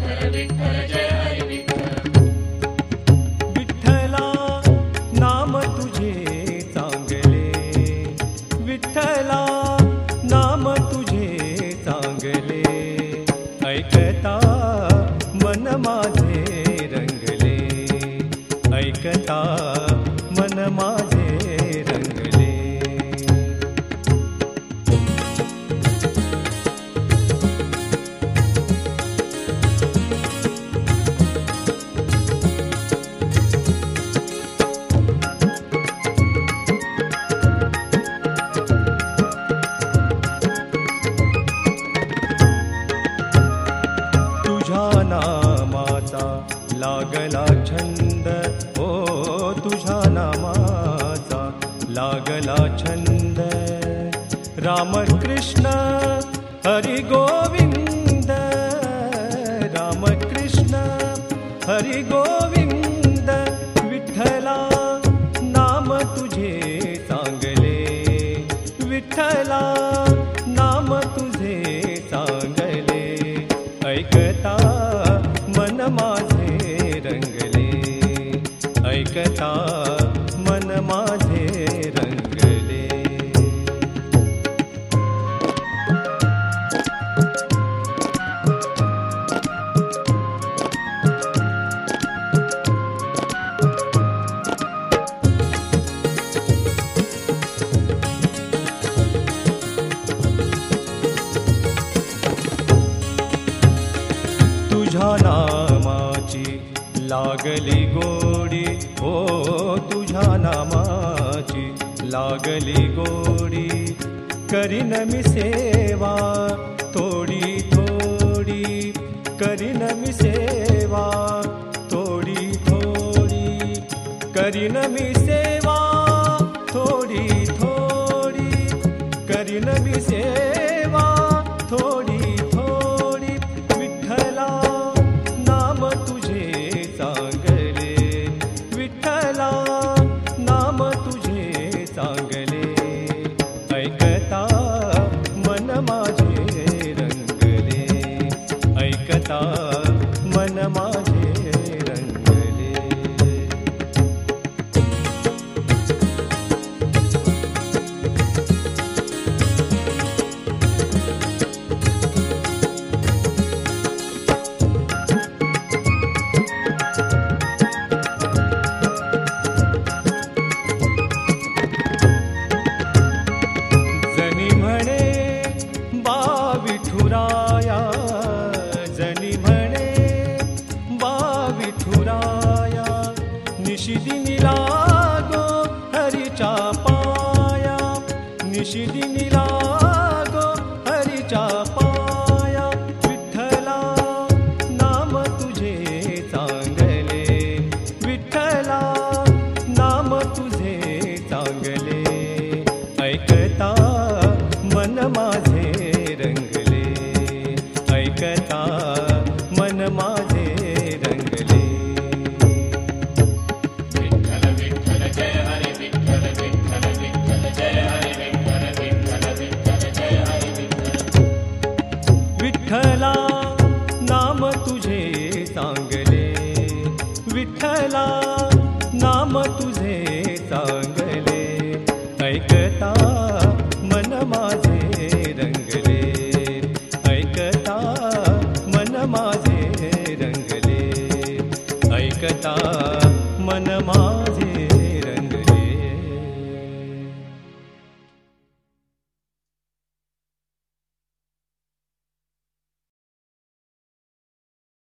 विठ्ठल विठ्ठल जय हरी विठ्ठल. विठ्ठला नाम तुझे चांगले, विठ्ठला नाम तुझे चांगले, ऐकता मन माझे रंगले, ऐकता मन माझे रंगले. तुझ्या नामाचा लागला छंद, ओ तुझ्या नामाचा लागला छंद, रामकृष्ण हरी गोविंद, रामकृष्ण हरी गोविंद. विठ्ठला नाम तुझे चांगले, विठ्ठला नाम तुझे चांगले, ऐकता मन माझे रंगले, ऐकता मन माझे रंगले. तुझ्या नामाची लागली गोडी, हो तुझ्या नामाची लागली गोडी, करीन मी सेवा थोडी थोडी, करीन मी सेवा थोडी थोडी, करीन मी सेवा थोडी थोडी, करीन मी सेवा थोडी थोडी. विठ्ठला नाम तुझे चांगले, विठ्ठला नाम तुझे चांगले, ऐकता मन माझे रंगले, ऐकता मन माझे रंगले. जनी म्हणे बा विठुराया, जनी म्हणे बा विठुराया, निशिदिनी लागो हरीच्या पाया, निशिदिनी लागो हरीच्या पाया. विठ्ठला नाम तुझे चांगले, विठ्ठला नाम तुझे चांगले, ऐकता मन माझे रंगले, ऐकता मन माझे रंगले. विठ्ठल विठ्ठल जय हरी विठ्ठल विठ्ठल विठ्ठल जय हरी विठ्ठल विठ्ठल विठ्ठल जय हरी विठ्ठल. विठ्ठला नाम तुझे चांगले, विठ्ठला नाम तुझे चांगले, ऐकता मन माझे रंगले, ऐकता मन माझे रंगले, ऐकता